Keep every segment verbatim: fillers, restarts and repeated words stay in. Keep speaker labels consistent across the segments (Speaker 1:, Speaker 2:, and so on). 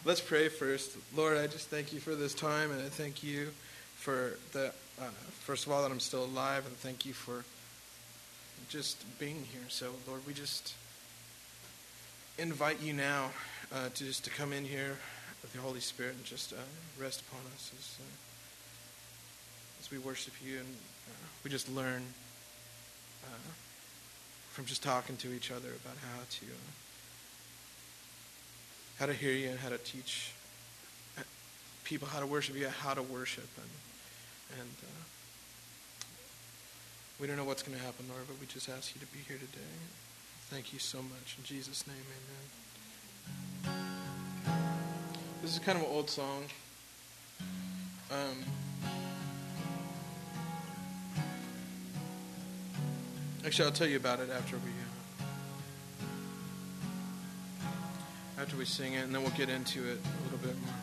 Speaker 1: Let's pray first. Lord, I just thank you for this time, and I thank you for the, uh, first of all, that I'm still alive, and thank you for just being here. So, Lord, we just invite you now uh, to just to come in here with the Holy Spirit and just uh, rest upon us as, uh, as we worship you, and uh, we just learn uh, from just talking to each other about how to uh, how to hear you and how to teach people how to worship you, how to worship. And, and uh, we don't know what's going to happen, Lord, but we just ask you to be here today. Thank you so much. In Jesus' name, amen. This is kind of an old song. Um, actually, I'll tell you about it after we... Uh, after we sing it, and then we'll get into it a little bit more.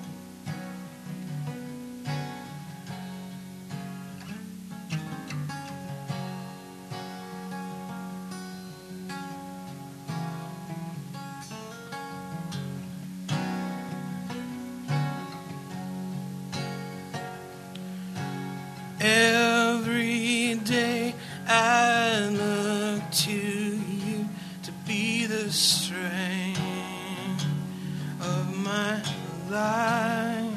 Speaker 1: Every day I look to you to be the strength of my life.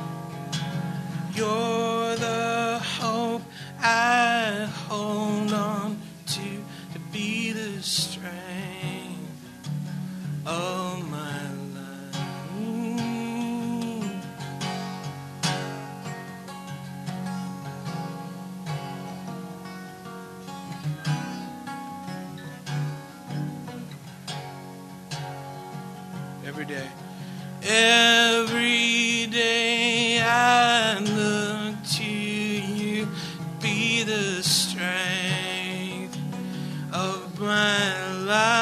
Speaker 1: You're the hope I hold on to to be the strength of my life. Every day. Every day I look to you, be the strength of my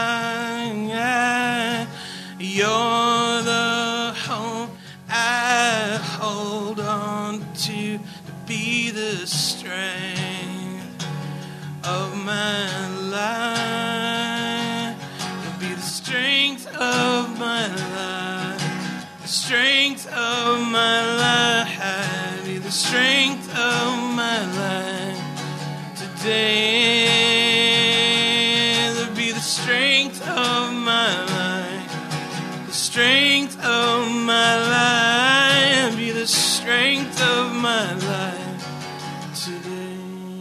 Speaker 1: life. You're the hope I hold on to, to be the strength of my life. You'll be the strength of my life. Strength of my life, be the strength of my life today. Lord, be the strength of my life, the strength of my life, be the strength of my life today.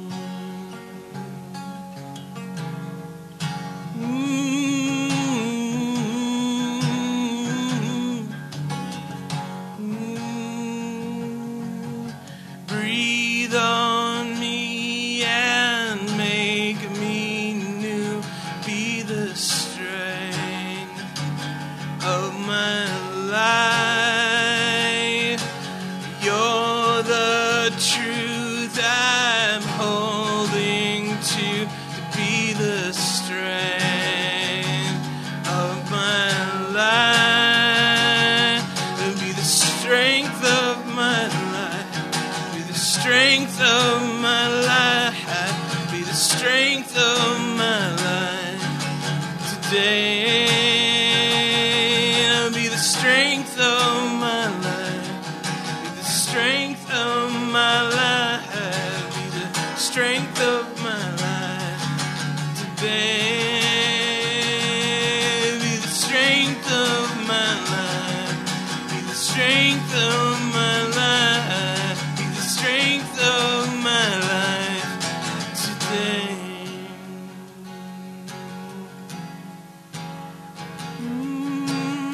Speaker 1: Breathe on me and make me new. Be the strength of my life. You're the truth I'm holding to. To be the strength of my life. Be the strength of my life. Strength of my life, be the strength of my life today. Be the strength of my life, be the strength of my life, be the strength of my life today. Be the strength of my life, be the strength of my life. Strength of my life today. Mm-hmm.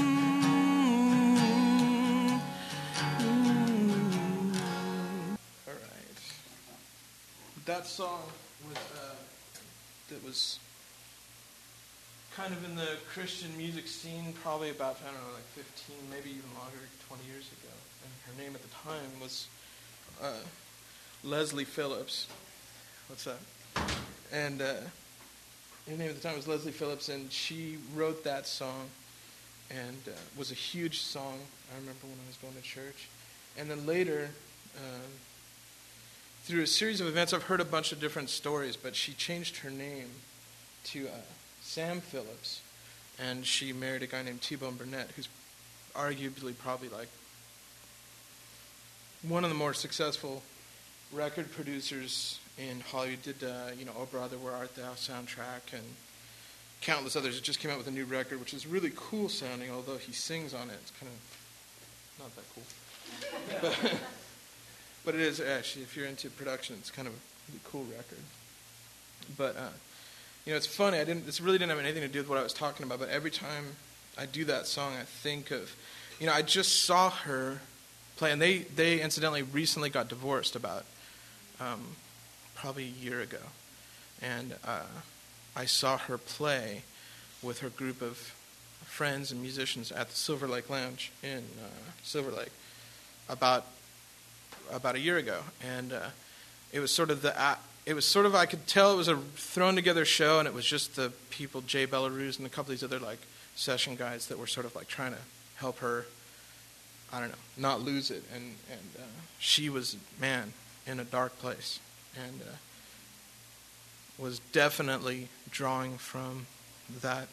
Speaker 1: All right. That song was uh, that was kind of in the Christian music scene, probably about I don't know, like fifteen, maybe even longer, twenty years ago. And her name at the time was. Uh, Leslie Phillips. What's that? And uh, her name at the time was Leslie Phillips, and she wrote that song, and uh, was a huge song. I remember when I was going to church. And then later, uh, through a series of events, I've heard a bunch of different stories, but she changed her name to uh, Sam Phillips, and she married a guy named T-Bone Burnett, who's arguably probably like one of the more successful record producers in Hollywood. Did uh, you know, Oh Brother, Where Art Thou soundtrack and countless others. It just came out with a new record, which is really cool sounding, although he sings on it. It's kind of not that cool. but, but it is actually, if you're into production, it's kind of a really cool record. But, uh, you know, it's funny. I didn't. This really didn't have anything to do with what I was talking about, but every time I do that song, I think of, you know, I just saw her play, and they, they incidentally recently got divorced about um, probably a year ago. And uh, I saw her play with her group of friends and musicians at the Silver Lake Lounge in uh, Silver Lake about about a year ago, and uh, it was sort of the uh, it was sort of I could tell it was a thrown together show, and it was just the people, Jay Belarus and a couple of these other like session guys that were sort of like trying to help her, I don't know, not lose it, and and uh, she was, man, in a dark place, and uh, was definitely drawing from that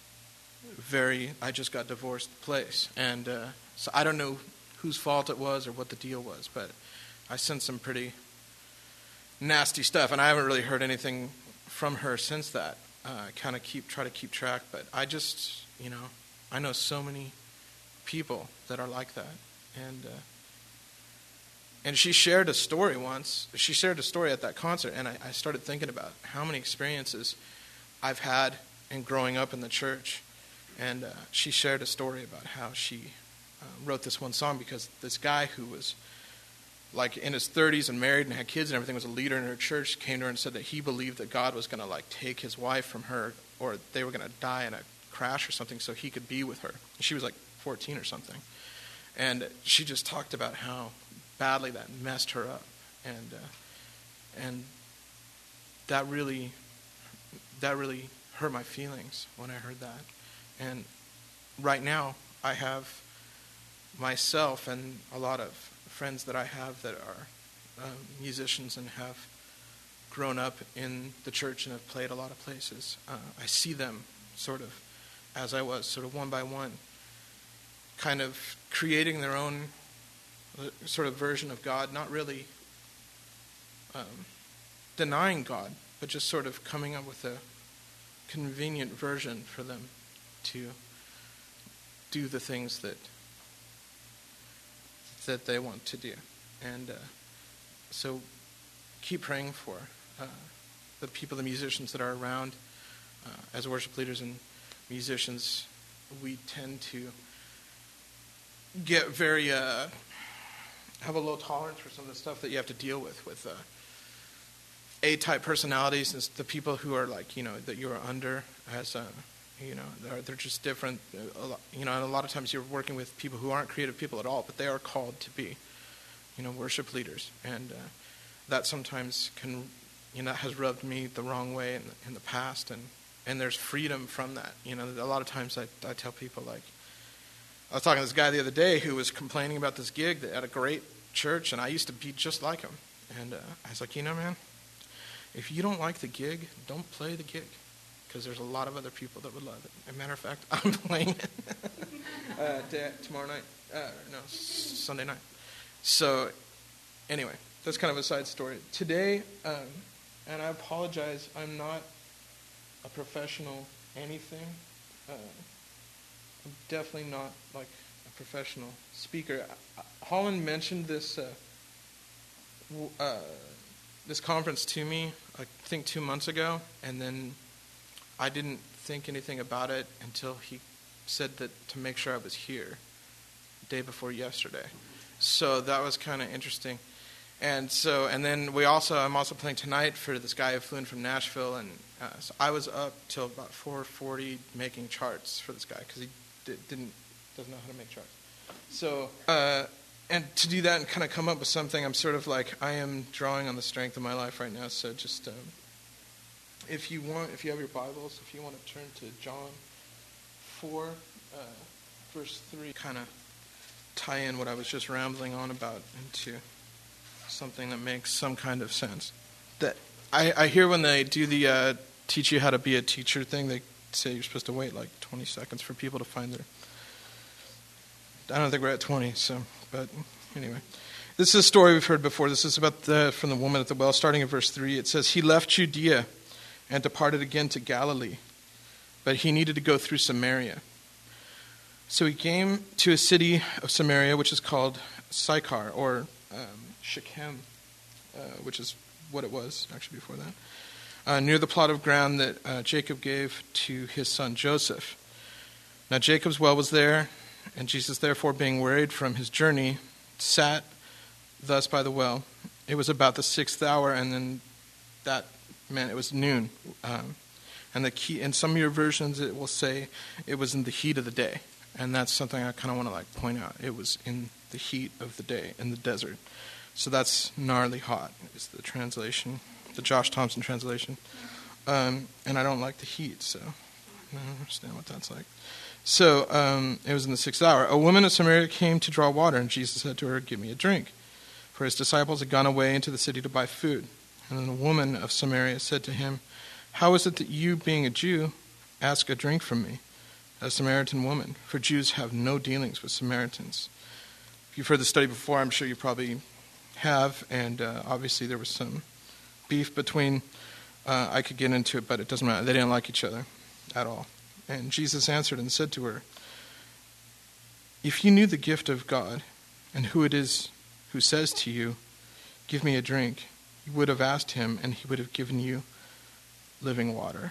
Speaker 1: very I just got divorced place. And uh, so I don't know whose fault it was or what the deal was, but I sent some pretty nasty stuff, and I haven't really heard anything from her since that. Uh, I kind of keep try to keep track, but I just, you know, I know so many people that are like that. And uh, and she shared a story once. She shared a story at that concert, and I, I started thinking about how many experiences I've had in growing up in the church. And uh, she shared a story about how she uh, wrote this one song because this guy who was like in his thirties and married and had kids and everything, was a leader in her church, came to her and said that he believed that God was going to like take his wife from her, or they were going to die in a crash or something so he could be with her. She was like fourteen or something. And she just talked about how badly that messed her up. And uh, and that really that really hurt my feelings when I heard that. And right now, I have myself and a lot of friends that I have that are um, musicians and have grown up in the church and have played a lot of places. Uh, I see them sort of as I was, sort of one by one, kind of creating their own uh, sort of version of God, not really um, denying God, but just sort of coming up with a convenient version for them to do the things that that they want to do. And uh, so keep praying for uh, the people, the musicians that are around. Uh, as worship leaders and musicians, we tend to get very, uh, have a low tolerance for some of the stuff that you have to deal with, with uh, A-type personalities, and the people who are like, you know, that you are under as a, you know, they're, they're just different. A lot, you know, and a lot of times you're working with people who aren't creative people at all, but they are called to be, you know, worship leaders. And uh, that sometimes can, you know, has rubbed me the wrong way in the, in the past. And, and there's freedom from that. You know, a lot of times I, I tell people, like, I was talking to this guy the other day who was complaining about this gig at a great church, and I used to be just like him. And uh, I was like, you know, man, if you don't like the gig, don't play the gig. Because there's a lot of other people that would love it. As a matter of fact, I'm playing it uh, t- tomorrow night. Uh, no, s- Sunday night. So, anyway, that's kind of a side story. Today, um, and I apologize, I'm not a professional anything. Uh, I'm definitely not like a professional speaker. I, Holland mentioned this uh, w- uh, this conference to me, I think two months ago, and then I didn't think anything about it until he said that to make sure I was here the day before yesterday. So that was kind of interesting. And so, and then we also, I'm also playing tonight for this guy who flew in from Nashville, and uh, so I was up till about four forty making charts for this guy because he did, didn't doesn't know how to make charts. So, uh, and to do that and kind of come up with something, I'm sort of like, I am drawing on the strength of my life right now. So just. Um, If you want, if you have your Bibles, if you want to turn to John four, uh, verse three, kind of tie in what I was just rambling on about into something that makes some kind of sense. That I, I hear when they do the uh, teach you how to be a teacher thing, they say you're supposed to wait like twenty seconds for people to find their I don't think we're at twenty, so, but anyway. This is a story we've heard before. This is about the, from the woman at the well, starting in verse three. It says, he left Judea and departed again to Galilee, but he needed to go through Samaria. So he came to a city of Samaria, which is called Sychar, or um, Shechem, uh, which is what it was actually before that, uh, near the plot of ground that uh, Jacob gave to his son Joseph. Now Jacob's well was there, and Jesus, therefore, being wearied from his journey, sat thus by the well. It was about the sixth hour, and then that meant it was noon. Um, and the key, in some of your versions, it will say it was in the heat of the day. And that's something I kind of want to like point out. It was in the heat of the day in the desert. So that's gnarly hot is the translation, the Josh Thompson translation. Um, and I don't like the heat, so I don't understand what that's like. So um, it was in the sixth hour. A woman of Samaria came to draw water, and Jesus said to her, give me a drink. For his disciples had gone away into the city to buy food. And then the woman of Samaria said to him, how is it that you, being a Jew, ask a drink from me, a Samaritan woman? For Jews have no dealings with Samaritans. If you've heard the study before, I'm sure you probably have. And uh, obviously there was some beef between, uh, I could get into it, but it doesn't matter. They didn't like each other at all. And Jesus answered and said to her, if you knew the gift of God and who it is who says to you, give me a drink, you would have asked him, and he would have given you living water.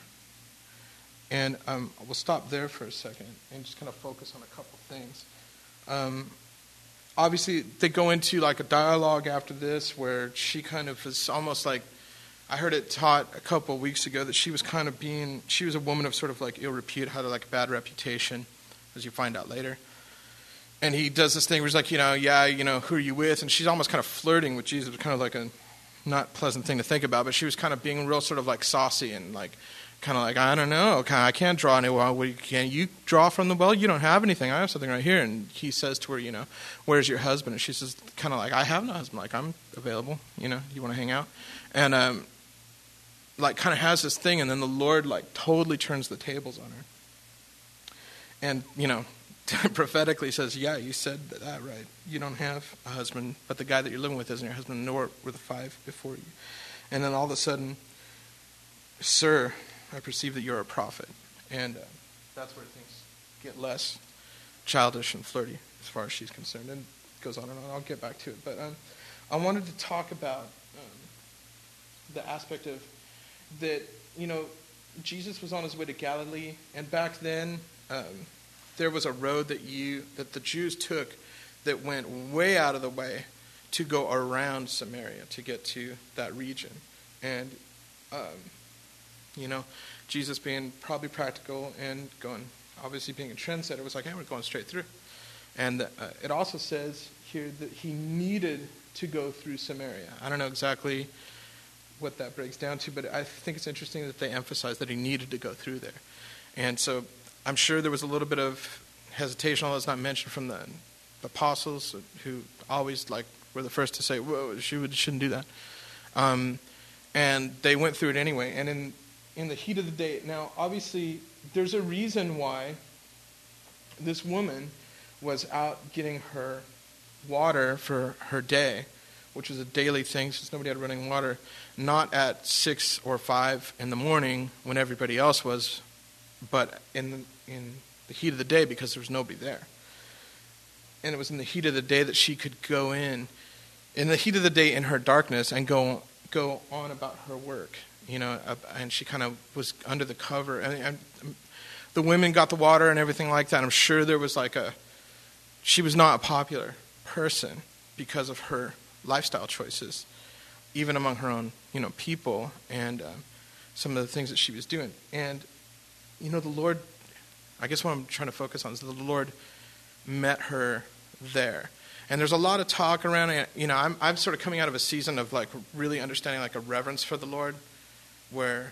Speaker 1: And um, we'll stop there for a second and just kind of focus on a couple things. Um, obviously, they go into like a dialogue after this where she kind of is almost like, I heard it taught a couple of weeks ago that she was kind of being, she was a woman of sort of like ill repute, had like a bad reputation, as you find out later. And he does this thing where he's like, you know, yeah, you know, who are you with? And she's almost kind of flirting with Jesus. It was kind of like a not pleasant thing to think about, but she was kind of being real sort of like saucy and like, kind of like, I don't know, I can't draw any well. Can you draw from the well? You don't have anything. I have something right here. And he says to her, you know, where's your husband? And she says kind of like, I have no husband. Like, I'm available. You know, you want to hang out? And um, like kind of has this thing. And then the Lord like totally turns the tables on her. And, you know, prophetically says, yeah, you said that right. You don't have a husband, but the guy that you're living with isn't your husband, nor were the five before you. And then all of a sudden, sir, I perceive that you're a prophet. And uh, that's where things get less childish and flirty as far as she's concerned. And it goes on and on. I'll get back to it. But um, I wanted to talk about um, the aspect of that, you know, Jesus was on his way to Galilee. And back then, um, there was a road that you that the Jews took that went way out of the way to go around Samaria to get to that region. And um, you know, Jesus being probably practical and going, obviously being a trendsetter, was like, hey, we're going straight through. And uh, it also says here that he needed to go through Samaria. I don't know exactly what that breaks down to, but I think it's interesting that they emphasize that he needed to go through there. And so I'm sure there was a little bit of hesitation, although it's not mentioned from the apostles, who always like were the first to say, whoa, she would, shouldn't do that. Um, and they went through it anyway. And in in the heat of the day, now obviously there's a reason why this woman was out getting her water for her day, which was a daily thing since nobody had running water, not at six or five in the morning when everybody else was, but in the, in the heat of the day because there was nobody there. And it was in the heat of the day that she could go in, in the heat of the day in her darkness, and go go on about her work. You know, and she kind of was under the cover. And, and the women got the water and everything like that. I'm sure there was like a, she was not a popular person because of her lifestyle choices, even among her own, you know, people and um, some of the things that she was doing. And, you know, the Lord, I guess what I'm trying to focus on is that the Lord met her there. And there's a lot of talk around it. You know, I'm, I'm sort of coming out of a season of like really understanding like a reverence for the Lord, where,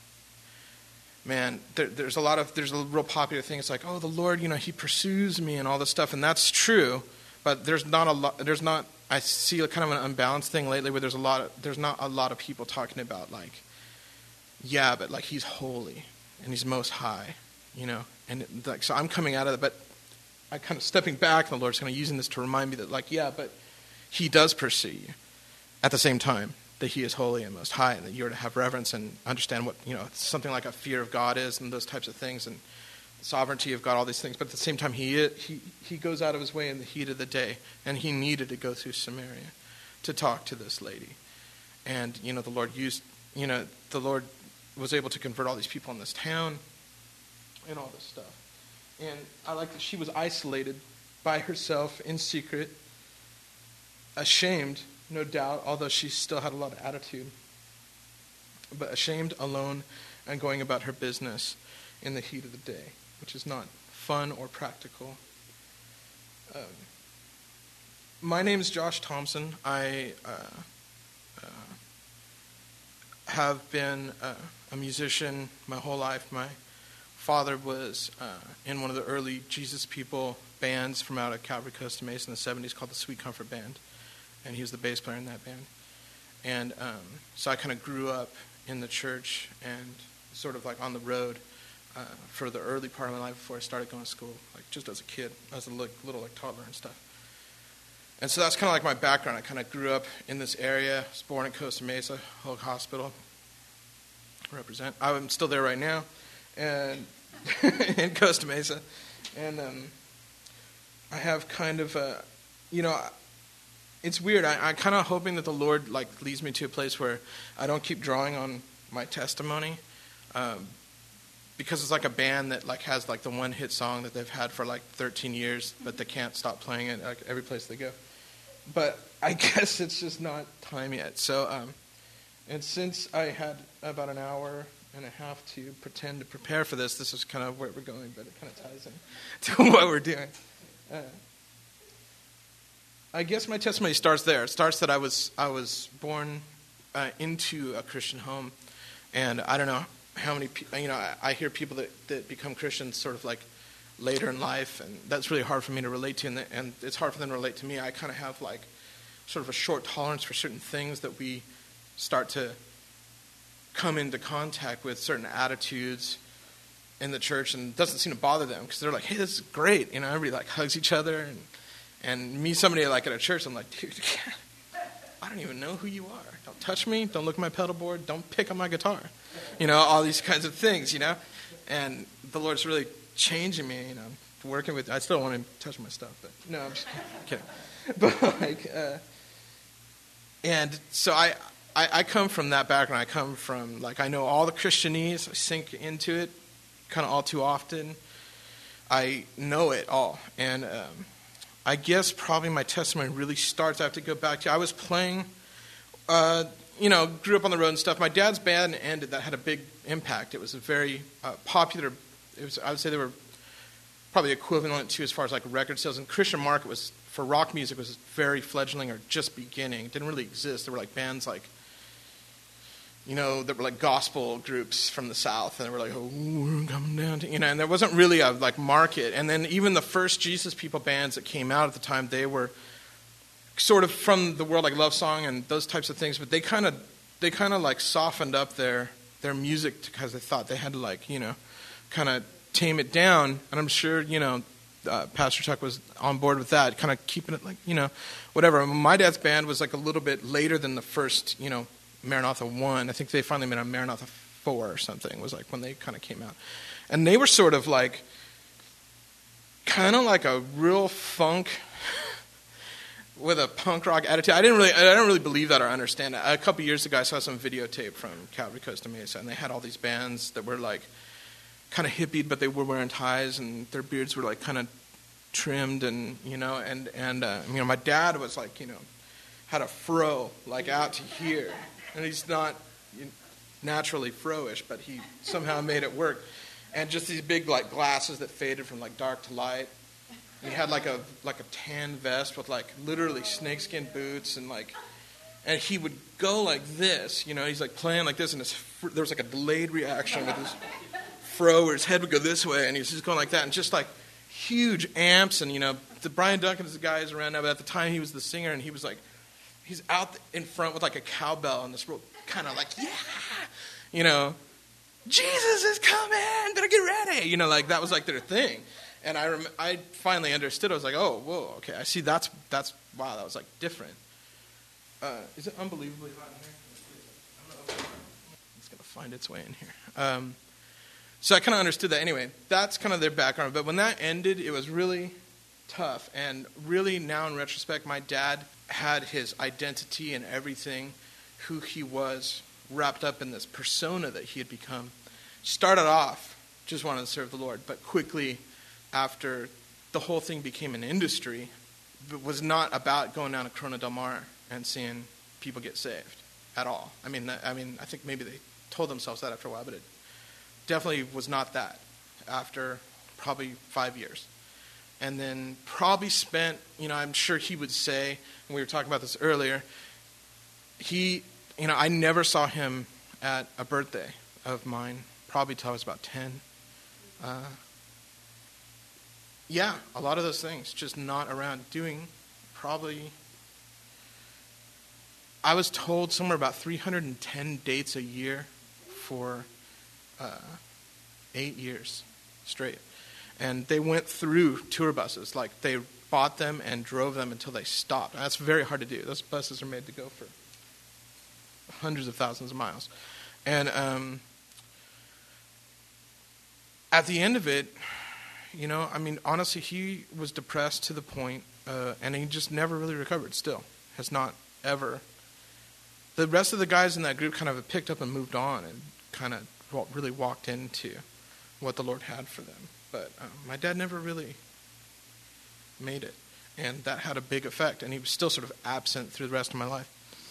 Speaker 1: man, there, there's a lot of, there's a real popular thing. It's like, oh, the Lord, you know, he pursues me and all this stuff. And that's true, but there's not a lot, there's not, I see a kind of an unbalanced thing lately where there's a lot of, there's not a lot of people talking about like, yeah, but like he's holy and he's most high, you know. And it, like, so I'm coming out of it, but I kind of stepping back, and the Lord's kind of using this to remind me that, like, yeah, but he does pursue you at the same time that he is holy and most high, and that you're to have reverence and understand what, you know, something like a fear of God is and those types of things, and the sovereignty of God, all these things. But at the same time, he he he goes out of his way in the heat of the day, and he needed to go through Samaria to talk to this lady. And, you know, the Lord used, you know, the Lord was able to convert all these people in this town and all this stuff. And I like that she was isolated by herself in secret, ashamed, no doubt, although she still had a lot of attitude, but ashamed, alone, and going about her business in the heat of the day, which is not fun or practical. Um, my name is Josh Thompson. I uh, uh, have been uh, a musician my whole life. My father was uh, in one of the early Jesus People bands from out of Calvary Costa Mesa in the seventies called the Sweet Comfort Band, and he was the bass player in that band. And um, so I kind of grew up in the church and sort of like on the road uh, for the early part of my life before I started going to school, like just as a kid, as a little, little like toddler and stuff. And so that's kind of like my background. I kind of grew up in this area. I was born in Costa Mesa, Hoag Hospital. Represent. I'm still there right now, and in Costa Mesa. And um, I have kind of a, you know, it's weird. I, I'm kind of hoping that the Lord like leads me to a place where I don't keep drawing on my testimony, um, because it's like a band that like has like the one hit song that they've had for like thirteen years, but they can't stop playing it like every place they go. But I guess it's just not time yet. So, um, and since I had about an hour and a half to pretend to prepare for this, this is kind of where we're going, but it kind of ties in to what we're doing. Uh, I guess my testimony starts there. It starts that I was I was born uh, into a Christian home, and I don't know how many people, you know, I, I hear people that, that become Christians sort of like later in life, and that's really hard for me to relate to, and, the, and it's hard for them to relate to me. I kind of have like sort of a short tolerance for certain things that we start to come into contact with, certain attitudes in the church, and it doesn't seem to bother them because they're like, hey, this is great. You know, everybody like hugs each other, and and me, somebody like at a church, I'm like, dude, I don't even know who you are. Don't touch me. Don't look at my pedal board. Don't pick on my guitar. You know, all these kinds of things, you know. And the Lord's really changing me, you know, working with, I still want to touch my stuff, but no, I'm just kidding. But like, uh, and so I, I, I come from that background. I come from, like, I know all the Christianese. I sink into it kind of all too often. I know it all. And um, I guess probably my testimony really starts, I have to go back to, I was playing, uh, you know, grew up on the road and stuff. My dad's band ended. That had a big impact. It was a very uh, popular, it was, I would say they were probably equivalent to as far as like record sales. And Christian market was, for rock music, was very fledgling or just beginning. It didn't really exist. There were like bands like, you know, that were like gospel groups from the South, and they were like, oh, we're coming down to, you know, and there wasn't really a like market. And then even the first Jesus People bands that came out at the time, they were sort of from the world, like Love Song and those types of things, but they kind of, they kind of like softened up their, their music because they thought they had to like, you know, kind of tame it down. And I'm sure, you know, uh, Pastor Chuck was on board with that, kind of keeping it like, you know, whatever. My dad's band was like a little bit later than the first, you know, Maranatha one. I think they finally made a Maranatha four or something, was like when they kind of came out. And they were sort of like, kind of like a real funk with a punk rock attitude. I didn't really, I don't really believe that or understand it. A couple years ago, I saw some videotape from Calvary Costa Mesa, and they had all these bands that were like kind of hippied, but they were wearing ties, and their beards were like kind of trimmed, and you know, and and uh, you know, my dad was like, you know, had a fro like out to here, and he's not naturally fro-ish, but he somehow made it work, and just these big like glasses that faded from like dark to light. He had like a like a tan vest with like literally snakeskin boots, and like, and he would go like this, you know. He's like playing like this, and his, there was like a delayed reaction with his fro, where his head would go this way, and he's just going like that, and just like huge amps, and you know, the Brian Duncan is the guy who's around now, but at the time he was the singer, and he was like, he's out in front with like a cowbell, and this real kind of like, yeah, you know, Jesus is coming, better get ready, you know, like that was like their thing. And I rem- I finally understood. I was like, oh, whoa, okay. I see. That's that's wow. That was like different. Uh, is it unbelievably hot in here? It's gonna find its way in here. Um, so I kind of understood that. Anyway, that's kind of their background. But when that ended, it was really tough. And really, now in retrospect, my dad had his identity and everything, who he was, wrapped up in this persona that he had become. Started off just wanted to serve the Lord, but quickly after the whole thing became an industry, it was not about going down to Corona del Mar and seeing people get saved at all. I mean, I mean, I think maybe they told themselves that after a while, but it definitely was not that after probably five years. And then probably spent, you know, I'm sure he would say, and we were talking about this earlier, he, you know, I never saw him at a birthday of mine, probably till I was about ten. Uh, yeah, a lot of those things, just not around doing probably, I was told somewhere about three hundred ten dates a year for uh, eight years straight. And they went through tour buses. Like, they bought them and drove them until they stopped. And that's very hard to do. Those buses are made to go for hundreds of thousands of miles. And um, at the end of it, you know, I mean, honestly, he was depressed to the point, uh, and he just never really recovered still. Has not ever. The rest of the guys in that group kind of picked up and moved on and kind of really walked into what the Lord had for them. But um, my dad never really made it, and that had a big effect, and he was still sort of absent through the rest of my life.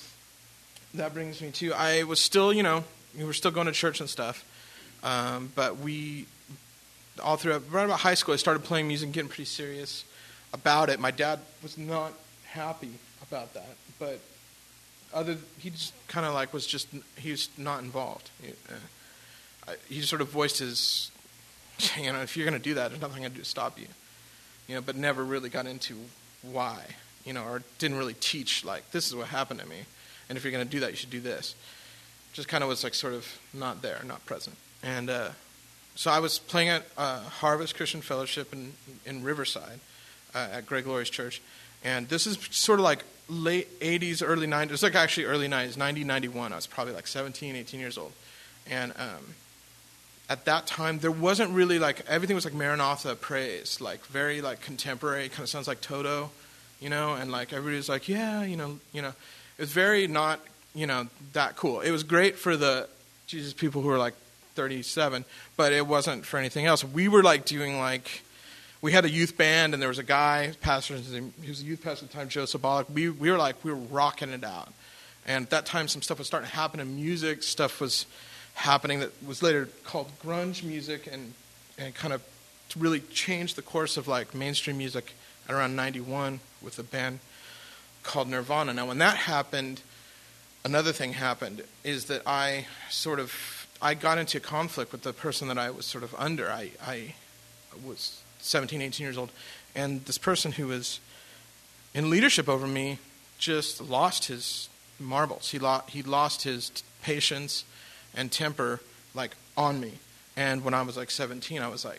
Speaker 1: That brings me to, I was still, you know, we were still going to church and stuff, um, but we, all throughout, right about high school, I started playing music and getting pretty serious about it. My dad was not happy about that, but other, he just kind of like was just, he was not involved. He, uh, he just sort of voiced his, you know, if you're going to do that, there's nothing I can do to stop you. You know, but never really got into why, you know, or didn't really teach, like, this is what happened to me, and if you're going to do that, you should do this. Just kind of was, like, sort of not there, not present. And uh, so I was playing at uh, Harvest Christian Fellowship in, in Riverside uh, at Greg Laurie's church, and this is sort of like late eighties, early nineties. It was like actually early nineties, ninety, ninety-one. I was probably like seventeen, eighteen years old. And um, at that time, there wasn't really like, everything was like Maranatha praise, like very like contemporary, kind of sounds like Toto, you know, and like everybody was like, yeah, you know, you know, it was very not, you know, that cool. It was great for the Jesus people who were like thirty-seven, but it wasn't for anything else. We were like doing like, we had a youth band, and there was a guy, pastor, he was a youth pastor at the time, Joe Sabolic. We we were like, we were rocking it out. And at that time, some stuff was starting to happen in music. Stuff was happening that was later called grunge music, and, and kind of really changed the course of like mainstream music at around ninety-one with a band called Nirvana. Now, when that happened, another thing happened, is that I sort of, I got into conflict with the person that I was sort of under. I, I was seventeen, eighteen years old, and this person who was in leadership over me just lost his marbles. He, lo- he lost his t- patience and temper, like, on me. And when I was, like, seventeen, I was, like,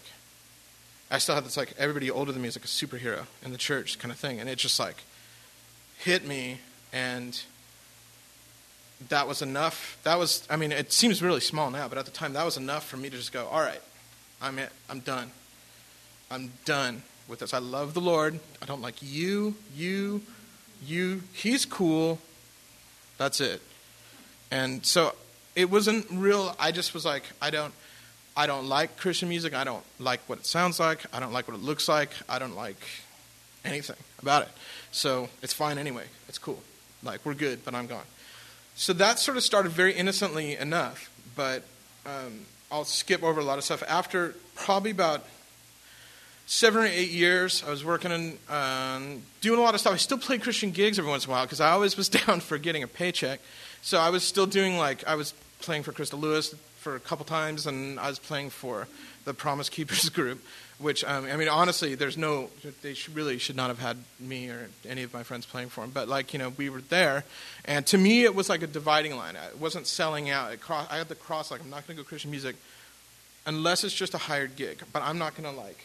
Speaker 1: I still had this, like, everybody older than me is, like, a superhero in the church kind of thing. And it just, like, hit me, and that was enough. That was, I mean, it seems really small now, but at the time, that was enough for me to just go, all right, I'm it. I'm done. I'm done with this. I love the Lord. I don't like you, you, you. He's cool. That's it. And so it wasn't real. I just was like, I don't, I don't like Christian music. I don't like what it sounds like. I don't like what it looks like. I don't like anything about it. So it's fine anyway. It's cool. Like, we're good, but I'm gone. So that sort of started very innocently enough, but um, I'll skip over a lot of stuff. After probably about seven or eight years, I was working on um, doing a lot of stuff. I still played Christian gigs every once in a while because I always was down for getting a paycheck. So I was still doing, like, I was playing for Krista Lewis for a couple times, and I was playing for the Promise Keepers group, which, um, I mean, honestly, there's no, they should, really should not have had me or any of my friends playing for them. But, like, you know, we were there, and to me, it was like a dividing line. It wasn't selling out. It cross, I had the cross, like, I'm not going to go Christian music unless it's just a hired gig, but I'm not going to, like,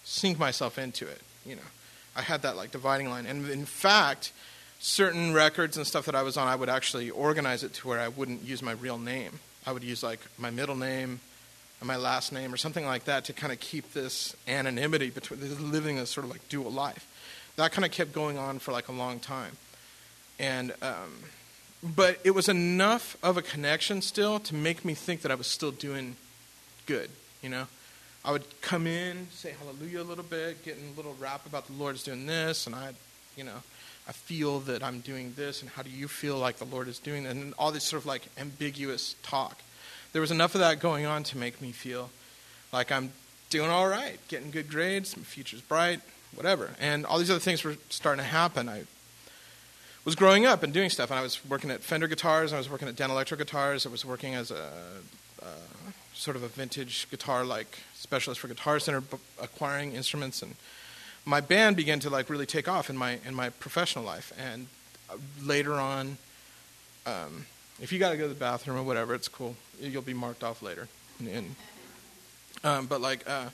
Speaker 1: sink myself into it. You know, I had that like dividing line. And in fact, certain records and stuff that I was on, I would actually organize it to where I wouldn't use my real name. I would use like my middle name and my last name or something like that to kind of keep this anonymity between this living a sort of like dual life. That kind of kept going on for like a long time. And, um, but it was enough of a connection still to make me think that I was still doing good, you know. I would come in, say hallelujah a little bit, getting a little rap about the Lord is doing this, and I, you know, I feel that I'm doing this, and how do you feel like the Lord is doing that? And all this sort of like ambiguous talk. There was enough of that going on to make me feel like I'm doing all right, getting good grades, my future's bright, whatever. And all these other things were starting to happen. I was growing up and doing stuff, and I was working at Fender guitars, I was working at Danelectro guitars, I was working as a uh, sort of a vintage guitar like specialist for Guitar Center, b- acquiring instruments, and my band began to like really take off in my in my professional life. And uh, later on, um, if you got to go to the bathroom or whatever, it's cool. You'll be marked off later. And, and um, but like uh,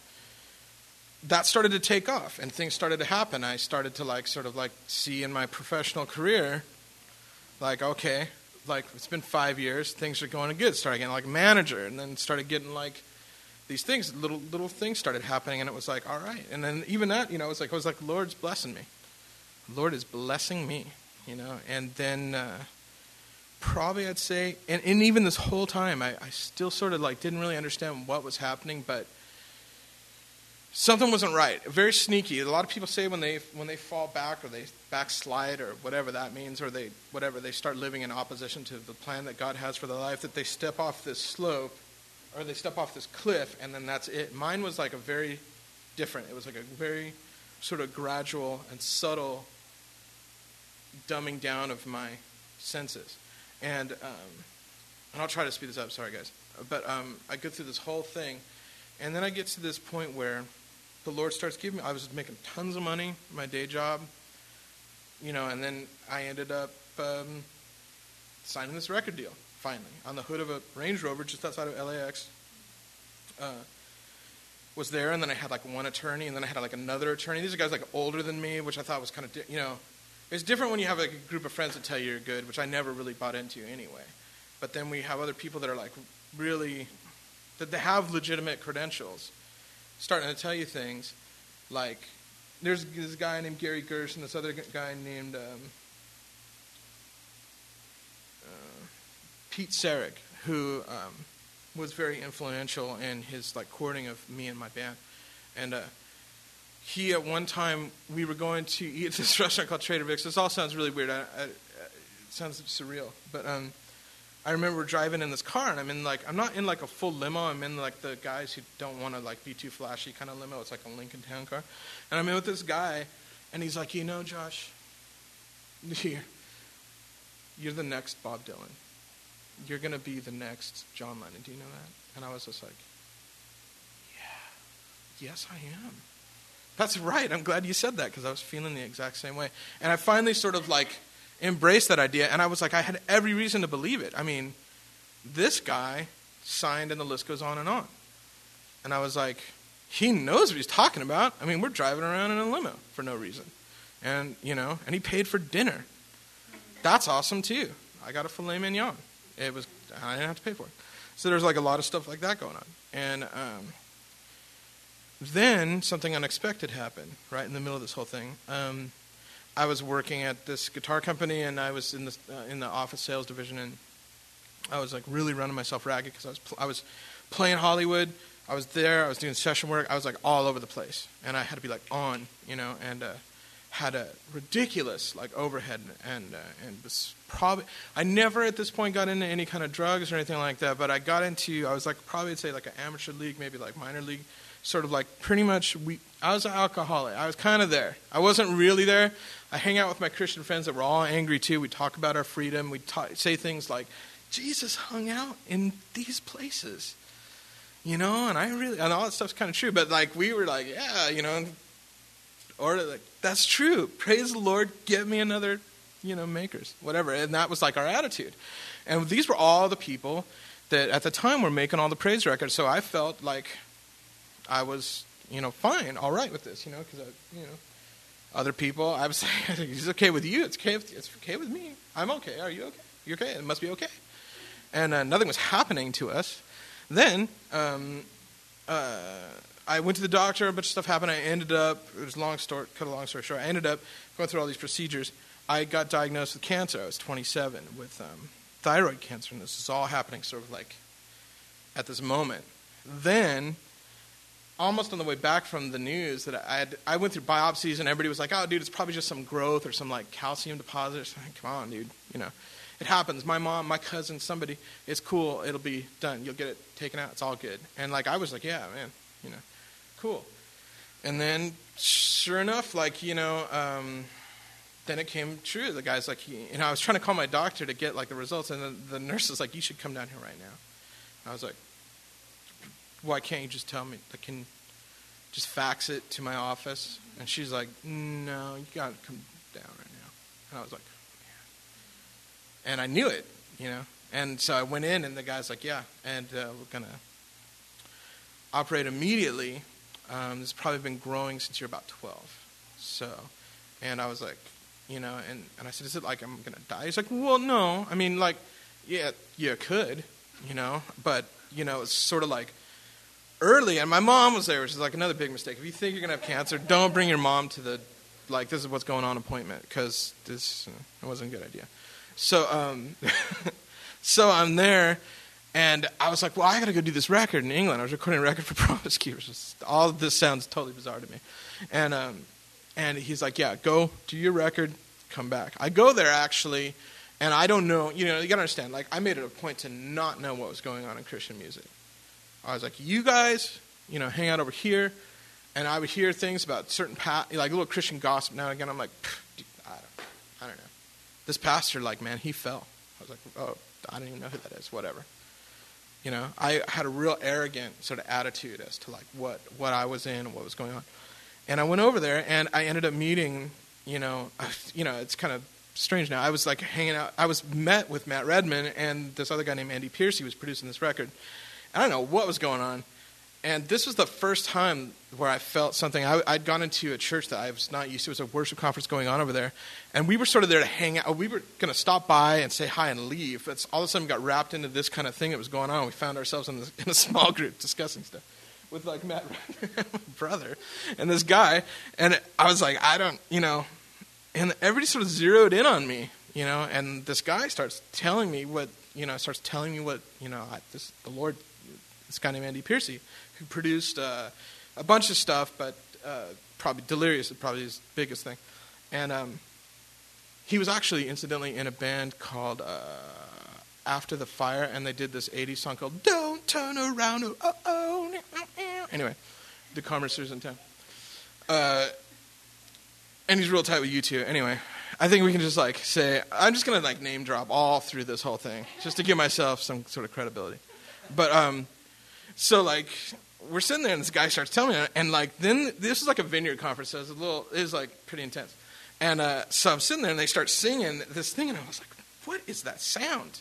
Speaker 1: that started to take off, and things started to happen. I started to like sort of like see in my professional career, like okay, like it's been five years, things are going good. Started getting like manager, and then started getting like these things, little little things started happening, and it was like, all right. And then even that, you know, it was like, it was like, the Lord's blessing me. The Lord is blessing me, you know. And then uh, probably I'd say, and, and even this whole time, I, I still sort of like didn't really understand what was happening, but something wasn't right. Very sneaky. A lot of people say when they when they fall back or they backslide or whatever that means, or they whatever they start living in opposition to the plan that God has for their life, that they step off this slope. Or they step off this cliff, and then that's it. Mine was like a very different. It was like a very sort of gradual and subtle dumbing down of my senses. And um, and I'll try to speed this up. Sorry, guys. But um, I go through this whole thing, and then I get to this point where the Lord starts giving me. I was making tons of money, my day job, you know, and then I ended up um, signing this record deal. Finally, on the hood of a Range Rover just outside of L A X, uh, was there, and then I had like one attorney, and then I had like another attorney. These are guys like older than me, which I thought was kind of, di- you know, it's different when you have like a group of friends that tell you you're good, which I never really bought into anyway. But then we have other people that are like really, that they have legitimate credentials, starting to tell you things, like there's this guy named Gary Gersh and this other guy named. Um, Pete Sarek, who um, was very influential in his like courting of me and my band, and uh, he at one time we were going to eat at this restaurant called Trader Vic's. This all sounds really weird. I, I, it sounds surreal, but um, I remember we're driving in this car, and I'm in like I'm not in like a full limo. I'm in like the guys who don't want to like be too flashy kind of limo. It's like a Lincoln Town Car, and I'm in with this guy, and he's like, you know, Josh, you're, you're the next Bob Dylan. You're going to be the next John Lennon. Do you know that? And I was just like, yeah, yes, I am. That's right. I'm glad you said that because I was feeling the exact same way. And I finally sort of like embraced that idea. And I was like, I had every reason to believe it. I mean, this guy signed and the list goes on and on. And I was like, he knows what he's talking about. I mean, we're driving around in a limo for no reason. And, you know, and he paid for dinner. That's awesome too. I got a filet mignon. It was, I didn't have to pay for it. So there's like a lot of stuff like that going on. And um, then something unexpected happened right in the middle of this whole thing. Um, I was working at this guitar company, and I was in the uh, in the office sales division, and I was like really running myself ragged because I was pl- I was playing Hollywood. I was there. I was doing session work. I was like all over the place, and I had to be like on, you know, and. Uh, had a ridiculous like overhead and uh, and was probably I never at this point got into any kind of drugs or anything like that, but I got into I was like probably I'd say like an amateur league, maybe like minor league, sort of like pretty much we I was an alcoholic. I was kind of there. I wasn't really there. I hang out with my Christian friends that were all angry too. We talk about our freedom. We talk, say things like Jesus hung out in these places, you know, and I really and all that stuff's kind of true. But like we were like yeah, you know. Or like, that's true. Praise the Lord. Give me another, you know, Makers, whatever. And that was like our attitude. And these were all the people that at the time were making all the praise records. So I felt like I was you know, fine, all right with this, you know, because, you know, other people, I was saying, it's okay with you, it's okay, with, it's okay with me. I'm okay. Are you okay? You okay? It must be okay. And uh, nothing was happening to us. Then um, uh, I went to the doctor, a bunch of stuff happened. I ended up, it was a long story, cut a long story short, I ended up going through all these procedures. I got diagnosed with cancer. I was twenty-seven with um, thyroid cancer, and this is all happening sort of like at this moment. Then, almost on the way back from the news, that I had, I went through biopsies, and everybody was like, "Oh, dude, it's probably just some growth or some like calcium deposit." Or something. Come on, dude, you know, it happens. My mom, my cousin, somebody, it's cool. It'll be done. You'll get it taken out. It's all good. And like I was like, "Yeah, man, you know, cool." And then, sure enough, like you know. Um, Then it came true. The guy's like, he, you know, I was trying to call my doctor to get like the results, and the, the nurse was like, "You should come down here right now." I was like, "Why can't you just tell me? I can just fax it to my office?" And she's like, "No, you got to come down right now." And I was like, "Yeah." And I knew it, you know. And so I went in, and the guy's like, "Yeah, and uh, we're gonna operate immediately. Um, this has probably been growing since you're about twelve." So, and I was like. You know, and, and I said, "Is it like I'm going to die?" He's like, "Well, no. I mean, like, yeah, you could, you know, but, you know, it's sort of like early." And my mom was there, which is like another big mistake. If you think you're going to have cancer, don't bring your mom to the, like, this is what's going on appointment, because this uh, it wasn't a good idea. So, um, so I'm there, and I was like, well, I got to go do this record in England. I was recording a record for Promiscuous. All of this sounds totally bizarre to me. And, um, And he's like, "Yeah, go do your record, come back." I go there, actually, and I don't know. You know, you got to understand, like, I made it a point to not know what was going on in Christian music. I was like, "You guys, you know, hang out over here." And I would hear things about certain, pa- like, a little Christian gossip now and again. I'm like, dude, I don't, I don't know. This pastor, like, man, he fell. I was like, oh, I don't even know who that is, whatever. You know, I had a real arrogant sort of attitude as to, like, what, what I was in and what was going on. And I went over there, and I ended up meeting, you know, you know, it's kind of strange now. I was like hanging out. I was met with Matt Redman and this other guy named Andy Pierce. He was producing this record. I don't know what was going on. And this was the first time where I felt something. I, I'd gone into a church that I was not used to. It was a worship conference going on over there. And we were sort of there to hang out. We were going to stop by and say hi and leave. But all of a sudden we got wrapped into this kind of thing that was going on. We found ourselves in, this, in a small group discussing stuff. With like Matt, my brother, and this guy, and I was like, I don't, you know, and everybody sort of zeroed in on me, you know, and this guy starts telling me what, you know, starts telling me what, you know, I, this the Lord, this guy named Andy Piercy, who produced uh, a bunch of stuff, but uh, probably Delirious is probably his biggest thing, and um, he was actually incidentally in a band called. Uh, After the Fire, and they did this eighties song called "Don't Turn Around." Oh, oh, oh. Anyway, the Commerce's in town. Uh, and he's real tight with you too. Anyway, I think we can just like say, I'm just going to like name drop all through this whole thing, just to give myself some sort of credibility. But, um, so like, we're sitting there and this guy starts telling me, and like, then this is like a vineyard conference, so it was a little, it was like pretty intense. And uh, so I'm sitting there and they start singing this thing, and I was like, what is that sound?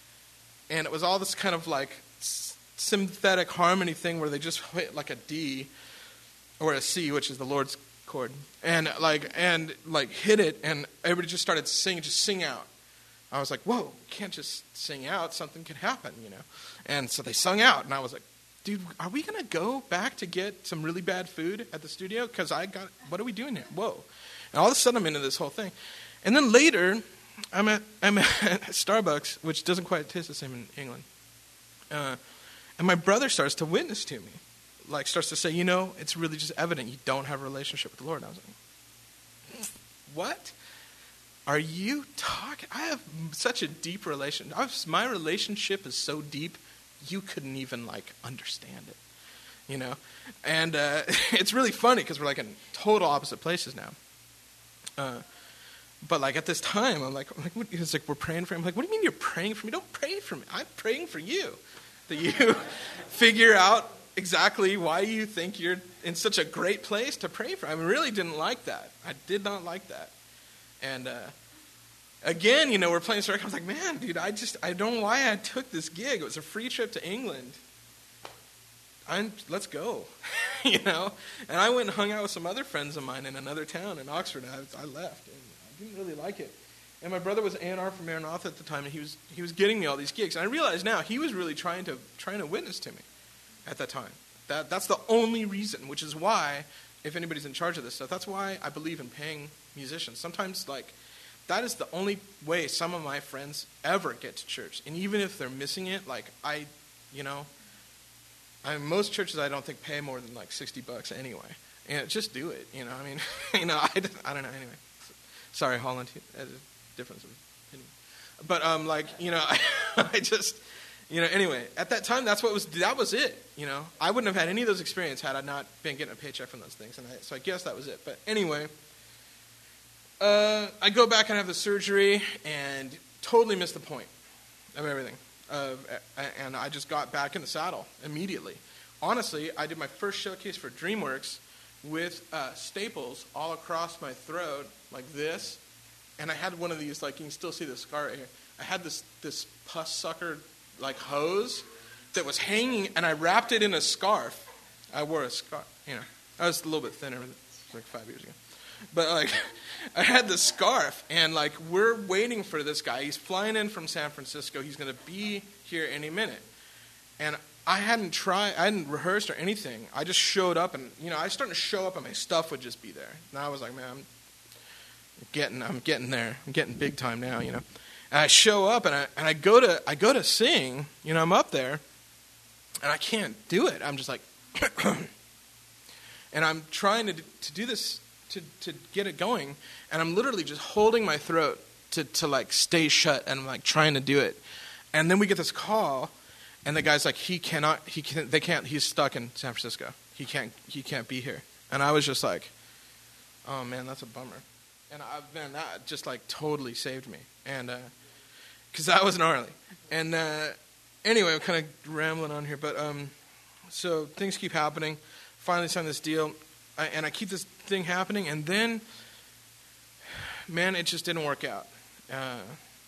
Speaker 1: And it was all this kind of like synthetic harmony thing where they just hit like a D or a C, which is the Lord's chord, and like and like hit it, and everybody just started singing, just sing out. I was like, whoa, you can't just sing out; something can happen, you know. And so they sung out, and I was like, dude, are we gonna go back to get some really bad food at the studio? Because I got, what are we doing here? Whoa! And all of a sudden, I'm into this whole thing, and then later. I'm at I'm at Starbucks, which doesn't quite taste the same in England. Uh, and my brother starts to witness to me, like starts to say, you know, it's really just evident you don't have a relationship with the Lord. And I was like, what? Are you talking? I have such a deep relationship. My relationship is so deep, you couldn't even like understand it, you know. And uh, it's really funny because we're like in total opposite places now. Uh, But, like, at this time, I'm like, I'm like what, it's like, we're praying for him. I'm like, what do you mean you're praying for me? Don't pray for me. I'm praying for you. That you figure out exactly why you think you're in such a great place to pray for. I really didn't like that. I did not like that. And, uh, again, you know, we're playing circle. I was like, man, dude, I just, I don't know why I took this gig. It was a free trip to England. I'm, let's go. you know? And I went and hung out with some other friends of mine in another town in Oxford. I, I left, and I didn't really like it. And my brother was A and R for Maranatha at the time, and he was he was getting me all these gigs. And I realize now he was really trying to trying to witness to me at that time. That that's the only reason, which is why, if anybody's in charge of this stuff, that's why I believe in paying musicians. Sometimes, like, that is the only way some of my friends ever get to church. And even if they're missing it, like, I, you know, I mean, most churches I don't think pay more than like sixty bucks anyway. And just do it, you know. I mean, you know, I, I don't know. Anyway, sorry, Holland. Difference of opinion. But um, like, you know, I, I just, you know, anyway, at that time, that's what was, that was it, you know. I wouldn't have had any of those experiences had I not been getting a paycheck from those things. And I, so I guess that was it. But anyway, uh, I go back and have the surgery and totally missed the point of everything. Uh, and I just got back in the saddle immediately. Honestly, I did my first showcase for DreamWorks with uh, staples all across my throat like this. And I had one of these, like, you can still see the scar right here. I had this this pus sucker, like, hose that was hanging, and I wrapped it in a scarf. I wore a scarf, you know. I was a little bit thinner, like five years ago. But, like, I had this scarf, and, like, we're waiting for this guy. He's flying in from San Francisco. He's going to be here any minute. And I hadn't tried, I hadn't rehearsed or anything. I just showed up, and, you know, I was starting to show up, and my stuff would just be there. And I was like, man, I'm Getting, I'm getting there. I'm getting big time now, you know. And I show up and I and I go to I go to sing, you know. I'm up there, and I can't do it. I'm just like, and I'm trying to to do this to to get it going, and I'm literally just holding my throat to to like stay shut, and I'm like trying to do it, and then we get this call, and the guy's like, he cannot, he can, they can't, he's stuck in San Francisco. He can't, he can't be here, and I was just like, oh man, that's a bummer. And I, man, that just like totally saved me, and because uh, that was gnarly. And uh, anyway, I'm kind of rambling on here, but um, so things keep happening. Finally, signed this deal, I, and I keep this thing happening, and then, man, it just didn't work out. Uh,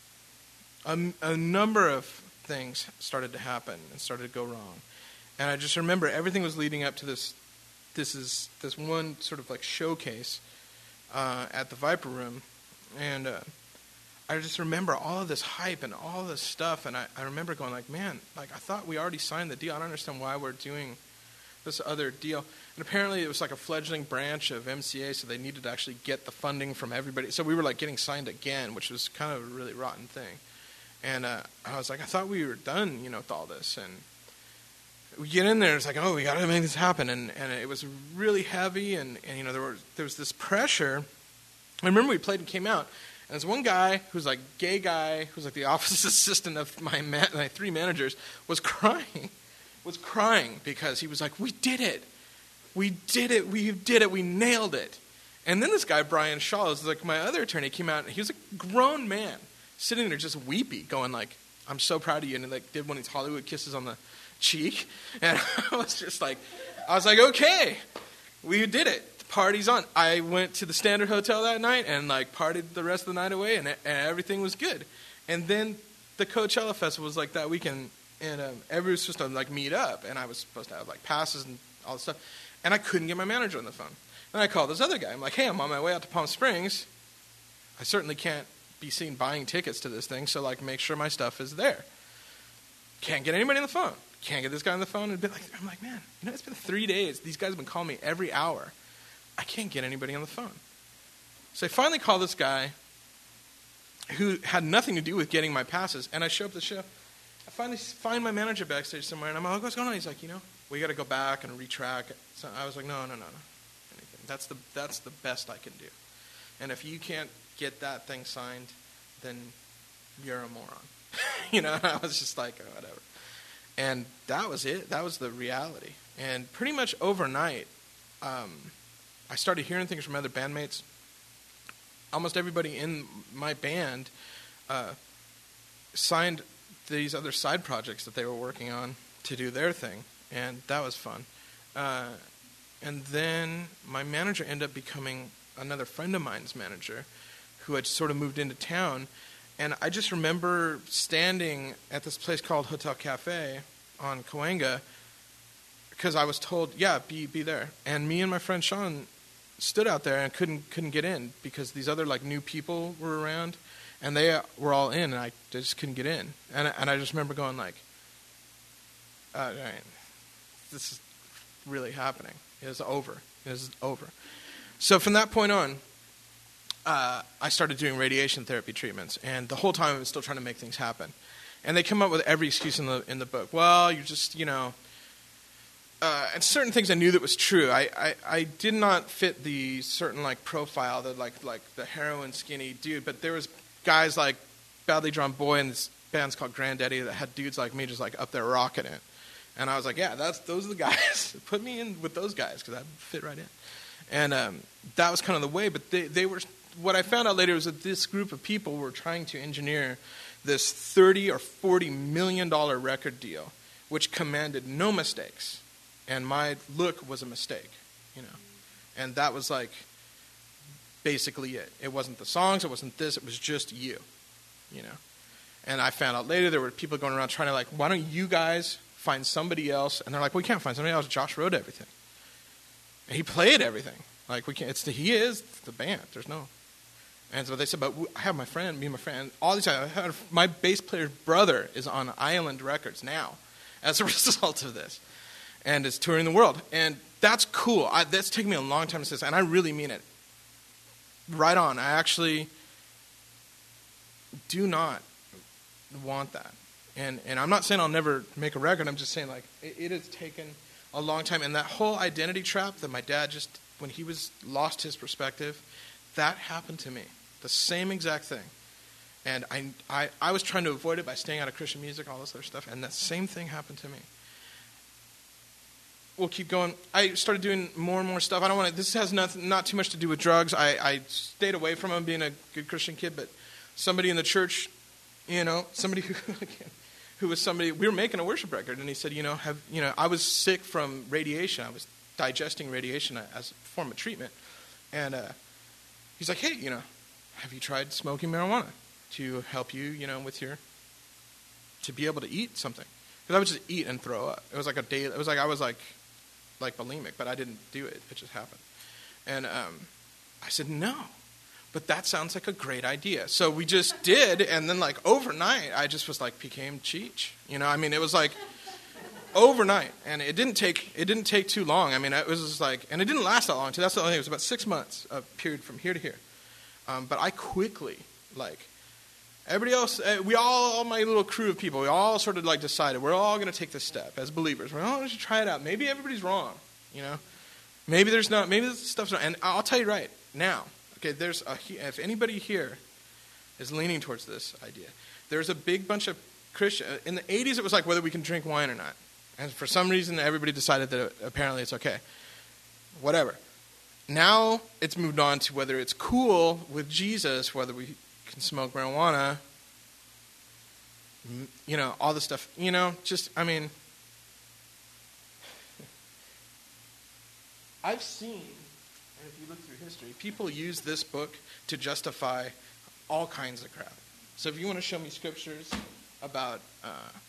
Speaker 1: a, a number of things started to happen and started to go wrong, and I just remember everything was leading up to this. This is this one sort of like showcase. Uh, at the Viper Room, and uh, I just remember all of this hype and all this stuff, and I, I remember going like, man, like I thought we already signed the deal. I don't understand why we're doing this other deal. And apparently it was like a fledgling branch of M C A, so they needed to actually get the funding from everybody. So we were like getting signed again, which was kind of a really rotten thing. And uh, I was like, I thought we were done, you know, with all this. And we get in there, it's like, oh, we got to make this happen. And, and it was really heavy, and, and you know, there, were, there was this pressure. I remember we played and came out, and there's one guy who's like gay guy, who's like the office assistant of my, ma- my three managers, was crying, was crying because he was like, we did it. We did it. We did it. We nailed it. And then this guy, Brian Shaw, is like my other attorney, came out, and he was a grown man sitting there just weepy, going like, I'm so proud of you. And he like did one of these Hollywood kisses on the cheek. And I was just like, I was like, okay, we did it. The party's on. I went to the Standard Hotel that night and like partied the rest of the night away, and, and everything was good. And then the Coachella Festival was like that weekend, and um, everybody was supposed to like meet up, and I was supposed to have like passes and all this stuff. And I couldn't get my manager on the phone. And I called this other guy. I'm like, hey, I'm on my way out to Palm Springs. I certainly can't be seen buying tickets to this thing, so like make sure my stuff is there. Can't get anybody on the phone. Can't get this guy on the phone. And be like, I'm like, man, you know, it's been three days. These guys have been calling me every hour. I can't get anybody on the phone. So I finally call this guy who had nothing to do with getting my passes, and I show up to the show. I finally find my manager backstage somewhere, and I'm like, what's going on? He's like, you know, we got to go back and retrack it. So I was like, no, no, no, no. Anything. That's the that's the best I can do. And if you can't get that thing signed, then you're a moron. You know, I was just like, oh, whatever. And that was it. That was the reality. And pretty much overnight, um, I started hearing things from other bandmates. Almost everybody in my band uh, signed these other side projects that they were working on to do their thing. And that was fun. Uh, and then my manager ended up becoming another friend of mine's manager who had sort of moved into town. And I just remember standing at this place called Hotel Cafe on Cahuenga, because I was told, yeah, be be there. And me and my friend Sean stood out there and couldn't couldn't get in because these other like new people were around, and they were all in, and I just couldn't get in. And and I just remember going like, uh, all right, this is really happening. It's over. It's over. So from that point on, uh, I started doing radiation therapy treatments, and the whole time I was still trying to make things happen. And they come up with every excuse in the in the book. Well, you're just, you know, uh, and certain things I knew that was true. I, I, I did not fit the certain like profile, that like like the heroin skinny dude. But there was guys like Badly Drawn Boy and this band's called Granddaddy that had dudes like me just like up there rocking it. And I was like, yeah, that's those are the guys. Put me in with those guys because I fit right in. And um, that was kind of the way. But they, they were. What I found out later was that this group of people were trying to engineer this thirty or forty million dollar record deal, which commanded no mistakes, and my look was a mistake, you know, and that was like basically it. It wasn't the songs, it wasn't this, it was just you, you know. And I found out later there were people going around trying to like, why don't you guys find somebody else? And they're like, we can't find somebody else. Josh wrote everything, and he played everything. Like we can't. It's the, he is the band. There's no. And so they said, but I have my friend, me and my friend, all these guys. I had, my bass player's brother is on Island Records now as a result of this and is touring the world. And that's cool. I, that's taken me a long time to say this, and I really mean it. Right on. I actually do not want that. And and I'm not saying I'll never make a record. I'm just saying, like, it, it has taken a long time. And that whole identity trap that my dad just, when he was lost his perspective, that happened to me. The same exact thing. And I, I, I was trying to avoid it by staying out of Christian music, all this other stuff, and that same thing happened to me. We'll keep going. I started doing more and more stuff. I don't want to, this has nothing, not too much to do with drugs. I, I stayed away from them, being a good Christian kid, but somebody in the church, you know, somebody who, who was somebody, we were making a worship record, and he said, you know, have, you know, I was sick from radiation. I was digesting radiation as a form of treatment. And, uh, he's like, hey, you know, have you tried smoking marijuana to help you, you know, with your, to be able to eat something? Because I would just eat and throw up. It was like a day, it was like, I was like, like bulimic, but I didn't do it. It just happened. And um, I said, no, but that sounds like a great idea. So we just did, and then like overnight, I just was like, became Cheech. You know, I mean, it was like, overnight, and it didn't take it didn't take too long. I mean, it was just like, and it didn't last that long too. That's the only thing. It was about six months, a period from here to here. Um, but I quickly, like, everybody else, uh, we all, all my little crew of people, we all sort of like decided we're all going to take this step as believers. We're all going to try it out. Maybe everybody's wrong, you know. Maybe there's not. Maybe this stuff's not. And I'll tell you right now. Okay, there's a, if anybody here is leaning towards this idea, there's a big bunch of Christian. In the eighties, it was like whether we can drink wine or not. And for some reason, everybody decided that apparently it's okay. Whatever. Now it's moved on to whether it's cool with Jesus, whether we can smoke marijuana, you know, all this stuff. You know, just, I mean, I've seen, and if you look through history, people use this book to justify all kinds of crap. So if you want to show me scriptures about uh,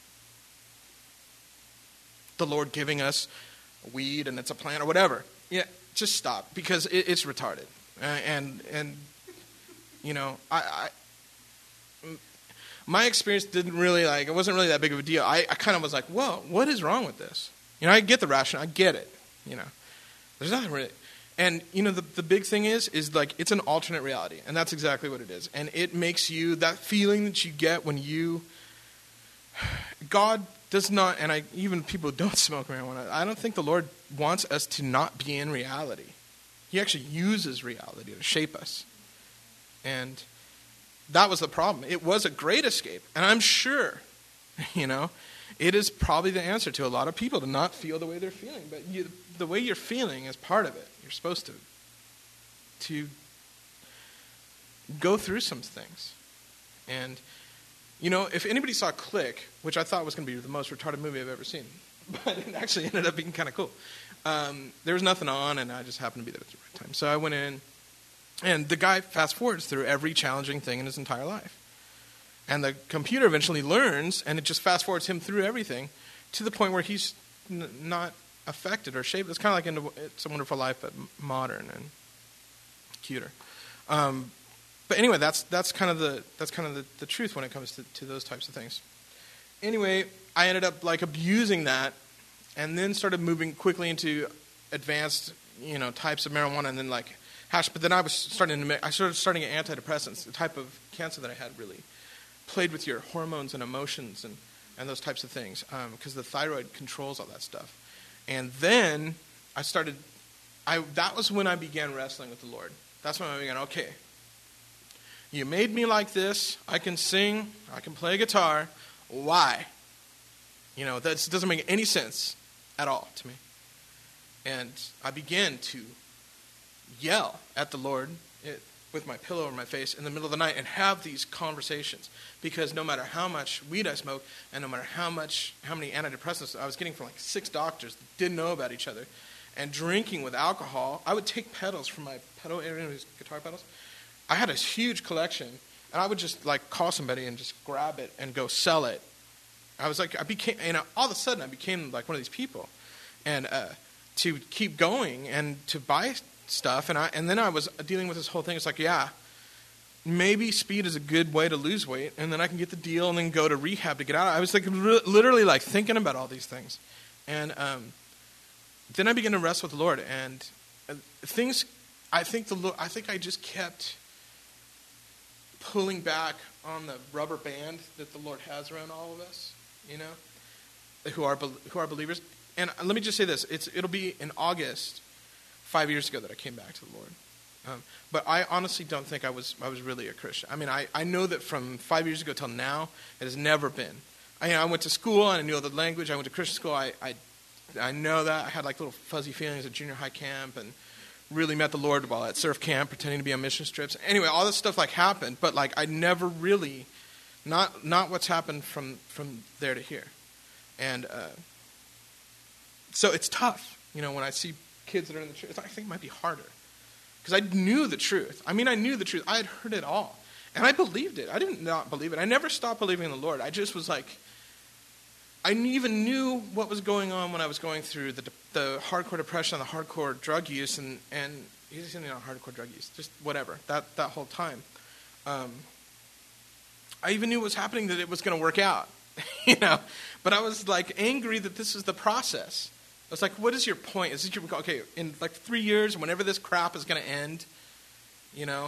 Speaker 1: the Lord giving us weed and it's a plant or whatever, yeah, just stop, because it, it's retarded. Uh, and, and you know, I, I, my experience didn't really, like, it wasn't really that big of a deal. I, I kind of was like, whoa, what is wrong with this? You know, I get the rationale, I get it, you know. There's nothing really. And, you know, the, the big thing is, is like, it's an alternate reality. And that's exactly what it is. And it makes you, that feeling that you get when you, God does not, and I even people who don't smoke marijuana, I don't think the Lord wants us to not be in reality. He actually uses reality to shape us. And that was the problem. It was a great escape. And I'm sure, you know, it is probably the answer to a lot of people to not feel the way they're feeling. But you, the way you're feeling is part of it. You're supposed to, to go through some things. And, you know, if anybody saw Click, which I thought was going to be the most retarded movie I've ever seen, but it actually ended up being kind of cool. Um, there was nothing on, and I just happened to be there at the right time. So I went in, and the guy fast forwards through every challenging thing in his entire life. And the computer eventually learns, and it just fast forwards him through everything to the point where he's n- not affected or shaped. It's kind of like into It's a Wonderful Life, but modern and cuter. Um, but anyway, that's that's kind of the that's kind of the, the truth when it comes to, to those types of things. Anyway, I ended up like abusing that, and then started moving quickly into advanced, you know, types of marijuana, and then like hash. But then I was starting to make, I started starting antidepressants. The type of cancer that I had really played with your hormones and emotions and, and those types of things, because um, the thyroid controls all that stuff. And then I started. I that was when I began wrestling with the Lord. That's when I began. Okay, you made me like this. I can sing. I can play guitar. Why? You know, that doesn't make any sense at all to me. And I began to yell at the Lord it, with my pillow over my face in the middle of the night and have these conversations. Because no matter how much weed I smoked, and no matter how much, how many antidepressants I was getting from like six doctors that didn't know about each other, and drinking with alcohol, I would take pedals from my pedal area, guitar pedals. I had a huge collection, and I would just like call somebody and just grab it and go sell it. I was like, I became, you know, all of a sudden I became like one of these people, and uh, to keep going and to buy stuff, and I, and then I was dealing with this whole thing. It's like, yeah, maybe speed is a good way to lose weight, and then I can get the deal and then go to rehab to get out. I was like re- literally like thinking about all these things, and um, then I began to wrestle with the Lord, and uh, things. I think the I think I just kept pulling back on the rubber band that the Lord has around all of us, you know, who are who are believers. And let me just say this: it's it'll be in August, five years ago, that I came back to the Lord. Um, but I honestly don't think I was I was really a Christian. I mean, I, I know that from five years ago till now, it has never been. I, you know, I went to school and I knew the language. I went to Christian school. I, I I know that. I had like little fuzzy feelings at junior high camp, and really met the Lord while at surf camp, pretending to be on mission trips. Anyway, all this stuff like happened, but like I never really, not not what's happened from, from there to here. And uh, so it's tough, you know, when I see kids that are in the church. I think it might be harder. Because I knew the truth. I mean, I knew the truth. I had heard it all. And I believed it. I didn't not believe it. I never stopped believing in the Lord. I just was like, I even knew what was going on when I was going through the the hardcore depression, the hardcore drug use, and and you know, hardcore drug use, just whatever, that, that whole time. Um, I even knew what was happening, that it was going to work out, you know. But I was like angry that this is the process. I was like, what is your point? Is this your, okay, in like three years, whenever this crap is going to end, you know,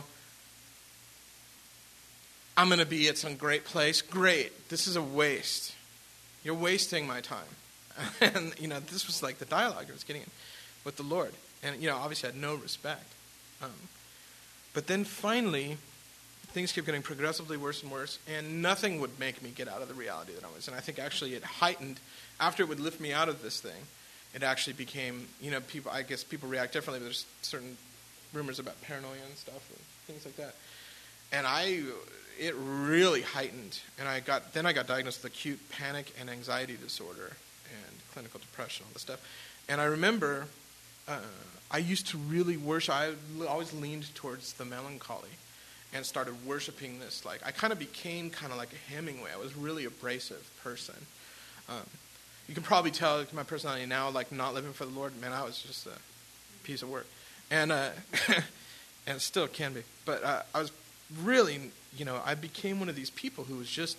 Speaker 1: I'm going to be at some great place. Great. This is a waste. You're wasting my time. And, you know, this was like the dialogue I was getting in with the Lord. And, you know, obviously I had no respect. Um, but then finally, things kept getting progressively worse and worse, and nothing would make me get out of the reality that I was. And I think actually it heightened, after it would lift me out of this thing, it actually became, you know, people, I guess people react differently, but there's certain rumors about paranoia and stuff, and things like that. And I, it really heightened. And I got, then I got diagnosed with acute panic and anxiety disorder and clinical depression, all this stuff. And I remember uh, I used to really worship. I always leaned towards the melancholy and started worshiping this. Like, I kind of became kind of like a Hemingway. I was really abrasive person. Um, you can probably tell my personality now, like not living for the Lord, man, I was just a piece of work. And uh, and still can be. But uh, I was really, you know, I became one of these people who was just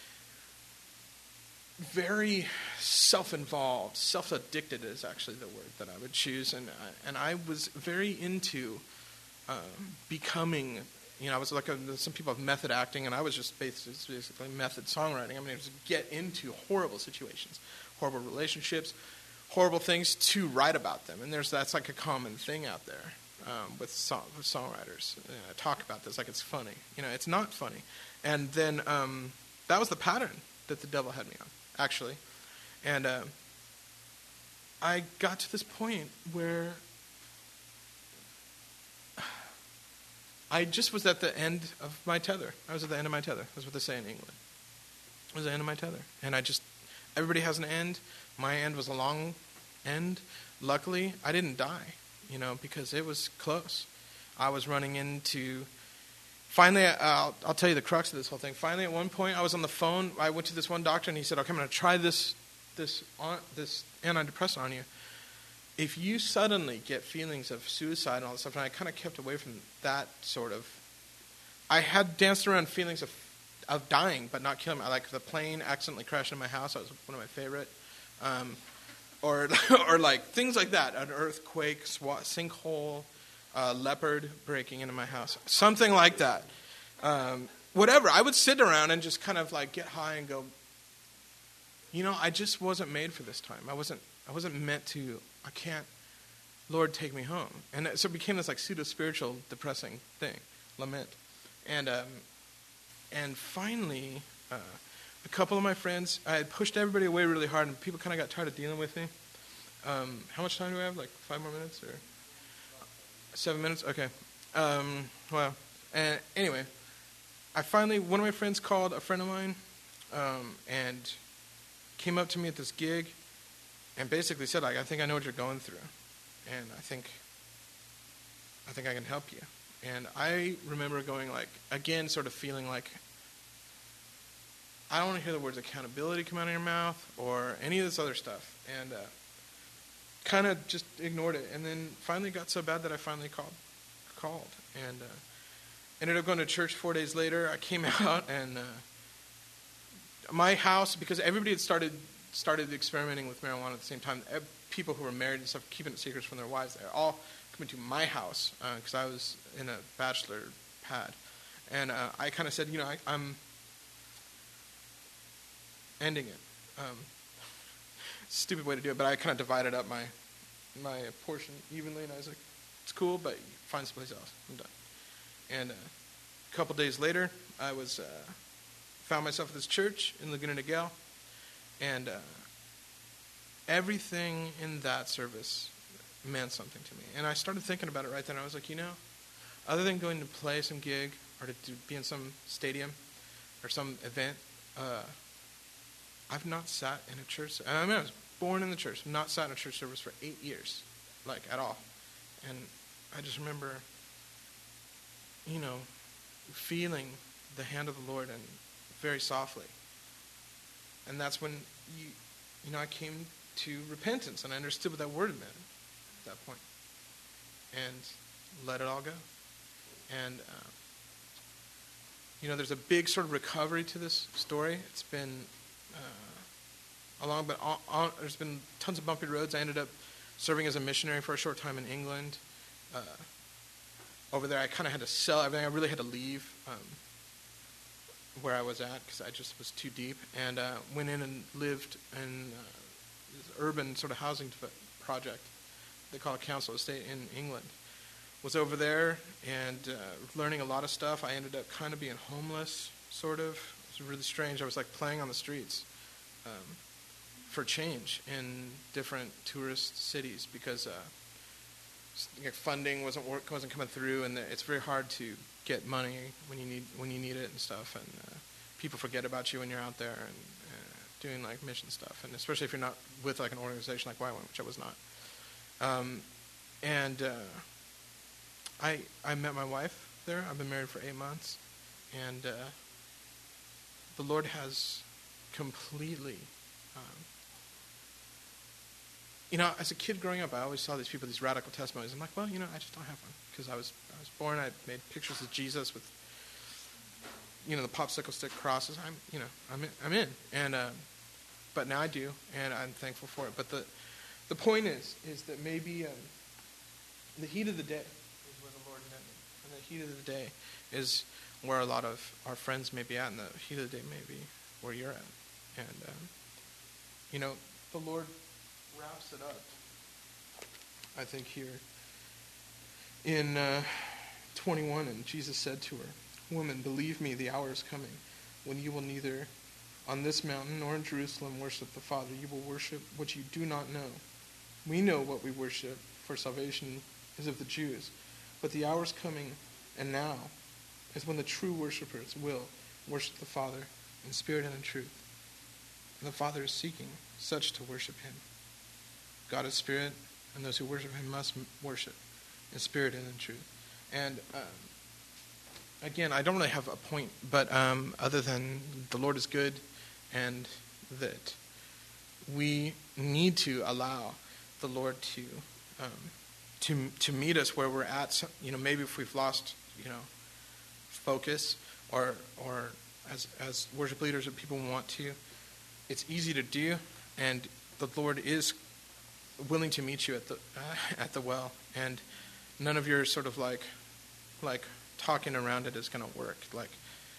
Speaker 1: very self-involved. Self-addicted is actually the word that I would choose. And I, and I was very into uh, becoming, you know, I was like, a, some people have method acting, and I was just basically, basically method songwriting. I mean, it was get into horrible situations, horrible relationships, horrible things to write about them. And there's that's like a common thing out there um, with, song, with songwriters. You know, talk about this like it's funny. You know, it's not funny. And then um, that was the pattern that the devil had me on, actually. And uh, I got to this point where I just was at the end of my tether. I was at the end of my tether. That's what they say in England. I was at the end of my tether. And I just, everybody has an end. My end was a long end. Luckily, I didn't die, you know, because it was close. I was running into, finally, uh, I'll, I'll tell you the crux of this whole thing. Finally, at one point, I was on the phone. I went to this one doctor, and he said, okay, I'm going to try this this on, this antidepressant on you. if you suddenly get feelings of suicide and all this stuff, and I kind of kept away from that sort of, I had danced around feelings of of dying, but not killing me. Like the plane accidentally crashed into my house. That was one of my favorite. Um, or or like things like that. An earthquake, swa- sinkhole, uh, leopard breaking into my house. Something like that. Um, whatever. I would sit around and just kind of like get high and go, you know, I just wasn't made for this time. I wasn't I wasn't meant to, I can't, Lord, take me home. And so it became this like pseudo-spiritual, depressing thing, lament. And um, and finally, uh, a couple of my friends, I had pushed everybody away really hard, and people kind of got tired of dealing with me. Um, how much time do I have? Like five more minutes? Or seven minutes? Okay. Um, well, and anyway, I finally, one of my friends called a friend of mine um, and came up to me at this gig and basically said, like, I think I know what you're going through, and I think I think I can help you. And I remember going, like, again, sort of feeling like, I don't want to hear the words accountability come out of your mouth or any of this other stuff. And uh, kind of just ignored it. And then finally got so bad that I finally called. called. And uh, ended up going to church four days later. I came out and uh, my house, because everybody had started started experimenting with marijuana at the same time. People who were married and stuff, keeping it secrets from their wives, they're all coming to my house because uh, I was in a bachelor pad. And uh, I kind of said, you know, I, I'm ending it. Um, stupid way to do it, but I kind of divided up my my portion evenly, and I was like, it's cool, but find someplace else. I'm done. And uh, a couple days later, I was uh, found myself at this church in Laguna Niguel, and uh, everything in that service meant something to me. And I started thinking about it right then. I was like, you know, other than going to play some gig or to, to be in some stadium or some event, uh, I've not sat in a church. And I mean, I was born in the church, not sat in a church service for eight years, like at all. And I just remember, you know, feeling the hand of the Lord, and very softly. And that's when you, you know, I came to repentance, and I understood what that word meant at that point, and let it all go. And uh, you know, there's a big sort of recovery to this story. It's been uh, a long, but on, on, there's been tons of bumpy roads. I ended up serving as a missionary for a short time in England. Uh, over there, I kind of had to sell everything. I really had to leave um, where I was at because I just was too deep, and uh, went in and lived in uh, this urban sort of housing project they call a council estate in England. Was over there and uh, learning a lot of stuff. I ended up kind of being homeless, sort of. It was really strange. I was like playing on the streets um, for change in different tourist cities because uh, funding wasn't work, wasn't coming through, and it's very hard to get money when you need when you need it and stuff. And uh, people forget about you when you're out there and uh, doing like mission stuff, and especially if you're not with like an organization like Y WAM, which I was not. Um, and uh, I I met my wife there. I've been married for eight months, and uh, the Lord has completely, um, you know, as a kid growing up, I always saw these people, these radical testimonies. I'm like, well, you know, I just don't have one because I was I was born. I made pictures of Jesus with, you know, the popsicle stick crosses. I'm you know I'm in, I'm in, and uh, but now I do, and I'm thankful for it. But the the point is is that maybe um, the heat of the day is where the Lord met me, and the heat of the day is where a lot of our friends may be at, and the heat of the day may be where you're at. And um, you know, the Lord wraps it up, I think, here in uh, twenty-one. And Jesus said to her, "Woman, believe me, the hour is coming when you will neither on this mountain nor in Jerusalem worship the Father. You will worship what you do not know. We know what we worship, for salvation is of the Jews. But the hour is coming, and now is when the true worshipers will worship the Father in spirit and in truth. And the Father is seeking such to worship him. God is spirit, and those who worship him must worship in spirit and in truth." And um, again, I don't really have a point, but um, other than the Lord is good, and that we need to allow the Lord to um, to to meet us where we're at. So, you know, maybe if we've lost, you know, focus, or or as as worship leaders, if people want to, it's easy to do, and the Lord is willing to meet you at the uh, at the well, and none of your sort of like like talking around it is going to work. Like,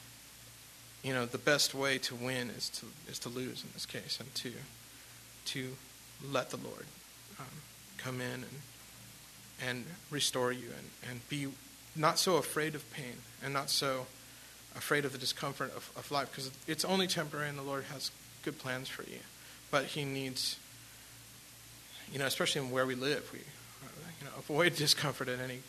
Speaker 1: you know, the best way to win is to is to lose in this case, and to to let the Lord um, come in and and restore you, and, and be not so afraid of pain, and not so afraid of the discomfort of, of life, because it's only temporary, and the Lord has good plans for you. But he needs, you know, especially in where we live, we you know avoid discomfort at any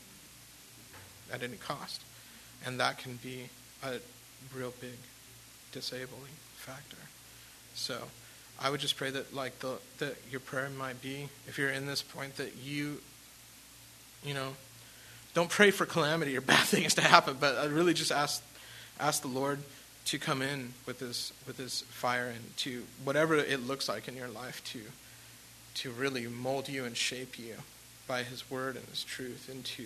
Speaker 1: at any cost, and that can be a real big disabling factor. So I would just pray that like the that your prayer might be, if you're in this point, that you you know don't pray for calamity or bad things to happen, but I really just ask ask the Lord to come in with his with his fire, and to whatever it looks like in your life, to to really mold you and shape you by his word and his truth into,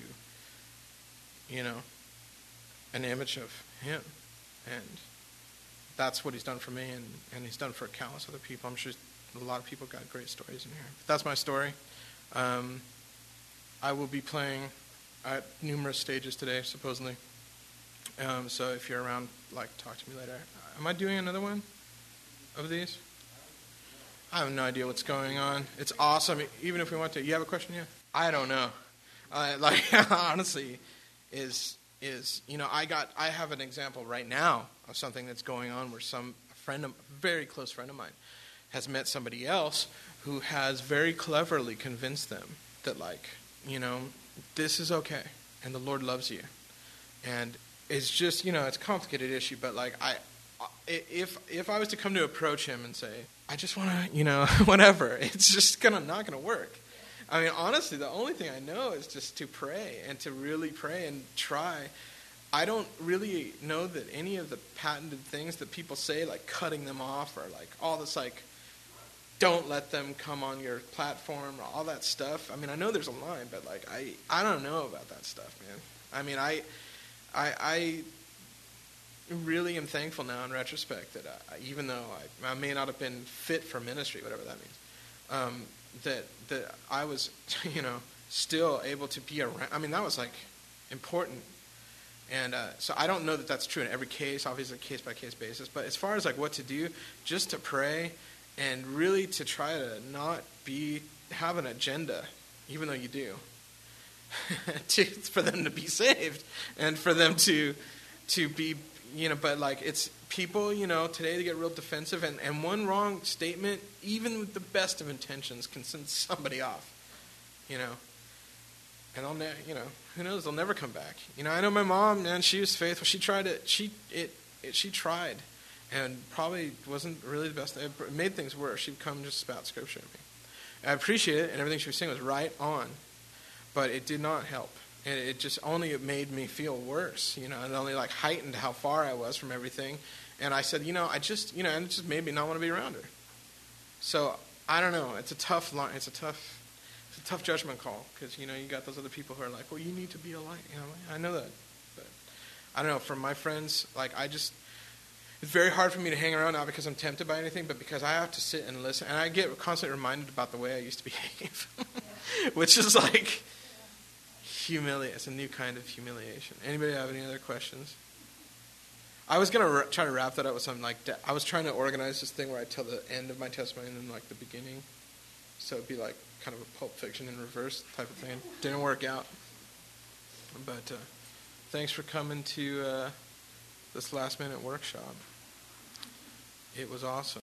Speaker 1: you know, an image of him. And that's what he's done for me, and, and he's done for countless other people. I'm sure a lot of people got great stories in here. But that's my story. Um, I will be playing at numerous stages today, supposedly. Um, so if you're around, like, talk to me later. Am I doing another one of these? I have no idea what's going on. It's awesome. Even if we want to. You have a question? Yeah. I don't know. Uh, like, honestly, is is you know I got I have an example right now of something that's going on where some a friend, of, a very close friend of mine, has met somebody else who has very cleverly convinced them that, like, you know, this is okay, and the Lord loves you, and it's just, you know, it's a complicated issue, but like I, if if I was to come to approach him and say, I just want to, you know, whatever, it's just gonna not gonna work. I mean, honestly, the only thing I know is just to pray, and to really pray and try. I don't really know that any of the patented things that people say, like cutting them off, or like all this, like, don't let them come on your platform, all that stuff. I mean, I know there's a line, but like I, I don't know about that stuff, man. I mean, I, I, I really am thankful now in retrospect that I, even though I, I may not have been fit for ministry, whatever that means, um, that that I was, you know, still able to be around. I mean, that was like important. And uh, so I don't know that that's true in every case, obviously case by case basis. But as far as like what to do, just to pray and really to try to not be have an agenda, even though you do, to, for them to be saved and for them to to be, you know. But like it's people, you know, today they get real defensive, and, and one wrong statement, even with the best of intentions, can send somebody off, you know. And I'll, ne- you know, who knows? They'll never come back. You know, I know my mom, man. She was faithful. She tried it. She it, it she tried, and probably wasn't really the best. It made things worse. She'd come just spout scripture at me. I appreciate it, and everything she was saying was right on, but it did not help. And it just only made me feel worse. You know, it only like heightened how far I was from everything. And I said, you know, I just, you know, and it just made me not want to be around her. So I don't know. It's a tough line. It's a tough. It's a tough judgment call, because, you know, you got those other people who are like, well, you need to be a light. You know, I know that. But I don't know. For my friends, like, I just, it's very hard for me to hang around, not because I'm tempted by anything, but because I have to sit and listen. And I get constantly reminded about the way I used to behave, which is like humiliating. It's a new kind of humiliation. Anybody have any other questions? I was going to r- try to wrap that up with something like that. I was trying to organize this thing where I tell the end of my testimony and then, like, the beginning. So it'd be like kind of a Pulp Fiction in reverse type of thing. Didn't work out. But uh, thanks for coming to uh, this last minute workshop. It was awesome.